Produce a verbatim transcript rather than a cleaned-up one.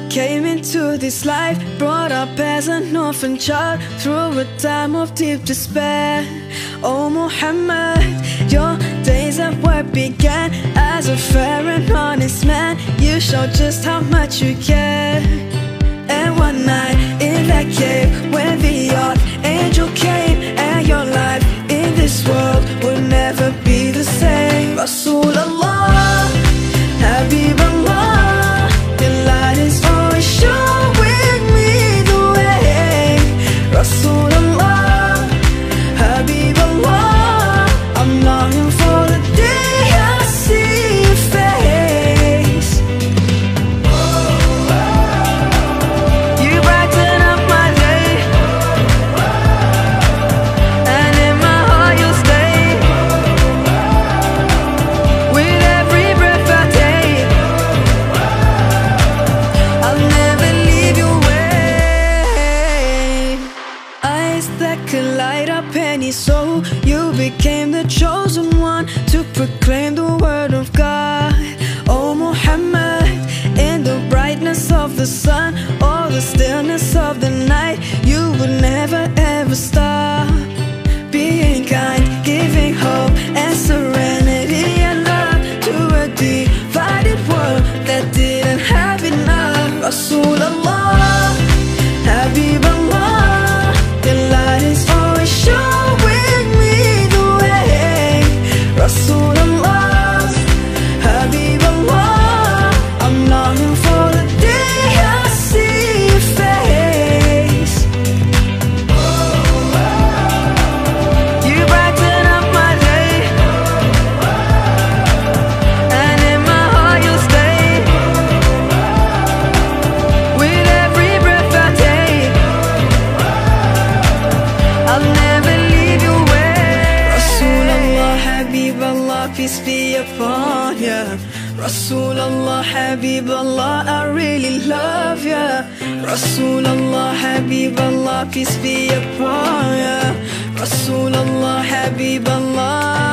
came into this life, brought up as an orphan child through a time of deep despair. Oh Muhammad, your days at work began as a fair and honest man. You showed just how much you care. And one night in that cave, when the archangel came, and your life in this world will never be the same. Rasulullah, Habibullah, your light is always showing me the way. Rasulullah, Habibullah, I'm longing for the day I see your face. You brighten up my day, and in my heart you'll stay. With every breath I take, I'll never leave your way. Eyes that could light up any soul, you became the chosen one to proclaim the word of God. Oh Muhammad, in the brightness of the sun or the stillness of the night, you would never ever stop. Being kind, giving hope and serenity and love to a divided world that didn't have enough. Rasulullah, Habibullah, your light is always showing me the way. Rasulullah, Habibullah, I'm longing for the day I see your face. You brighten up my day, and in my heart you'll stay. With every breath I take, I'll never leave your way. Rasulullah, Habibullah, peace be upon ya. Rasulullah, Habibullah, I really love ya. Rasulullah, Habibullah, peace be upon ya. Rasulullah, Habibullah.